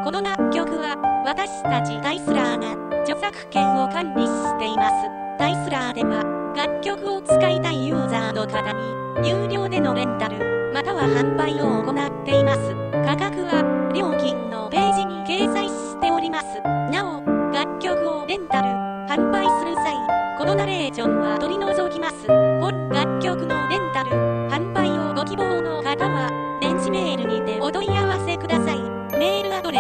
この楽曲は私たちタイスラーが著作権を管理しています。タイスラーでは楽曲を使いたいユーザーの方に有料でのレンタルまたは販売を行っています。価格は料金のページに掲載しております。なお、楽曲をレンタル販売する際、このナレーションは取り除きます。本楽曲のレンタル販売をご希望の方は電子メールにてお問い合わせください。メールアドレス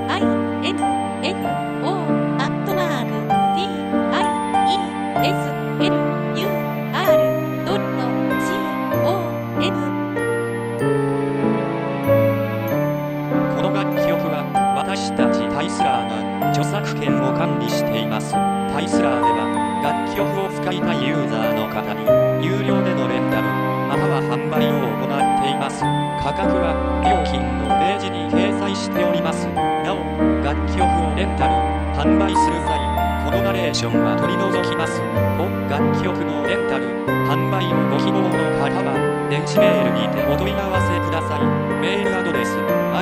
info@tislur.com この楽曲は私たちタイスラーが著作権を管理しています。タイスラーでは楽曲を使いたいユーザーの方に有料でのレンタルまたは販売を行っています。価格は料金のページに掲載しております。なお、楽曲をレンタル販売する際、このナレーションは取り除きます。本楽曲のレンタル販売をご希望の方は電子メールにてお問い合わせください。メールアドレス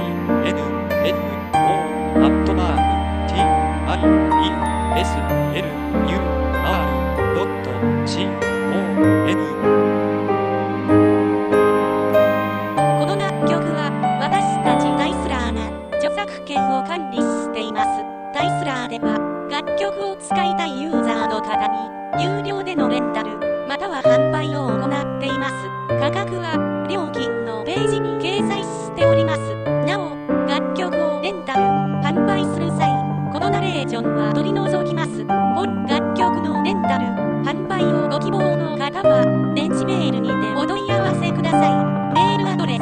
info@tislur.com この楽曲は私たちタイスラーが著作権を管理しています。タイスラーでは楽曲を使いたいユーザーの方に有料でのレンタルまたは販売を行っています。価格は料金のページに掲載しております。なお、楽曲をレンタル販売する際、このナレーションは取り除きます。本楽曲のレンタル販売をご希望の方は電子メールにてお問い合わせください。メールアドレス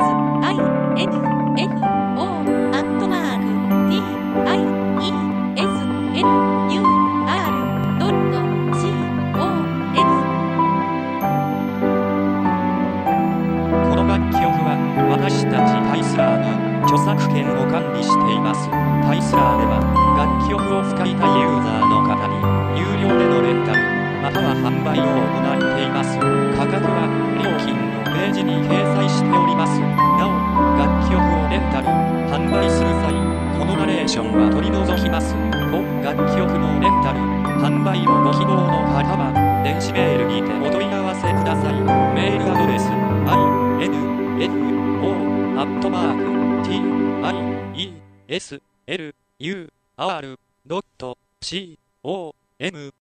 info@tislur.com この楽曲は私たちタイスラーが著作権を管理しています。タイスラーでは楽曲を使いたいユーザーの方に有料でのレンタルまたは販売を行っています。価格は料金のページに掲載しております。なお、楽曲をレンタル販売する際、このナレーションは取り除きます。本楽曲のレンタル販売をご希望の方は電子メールにてお問い合わせください。メールアドレス info@tislur.com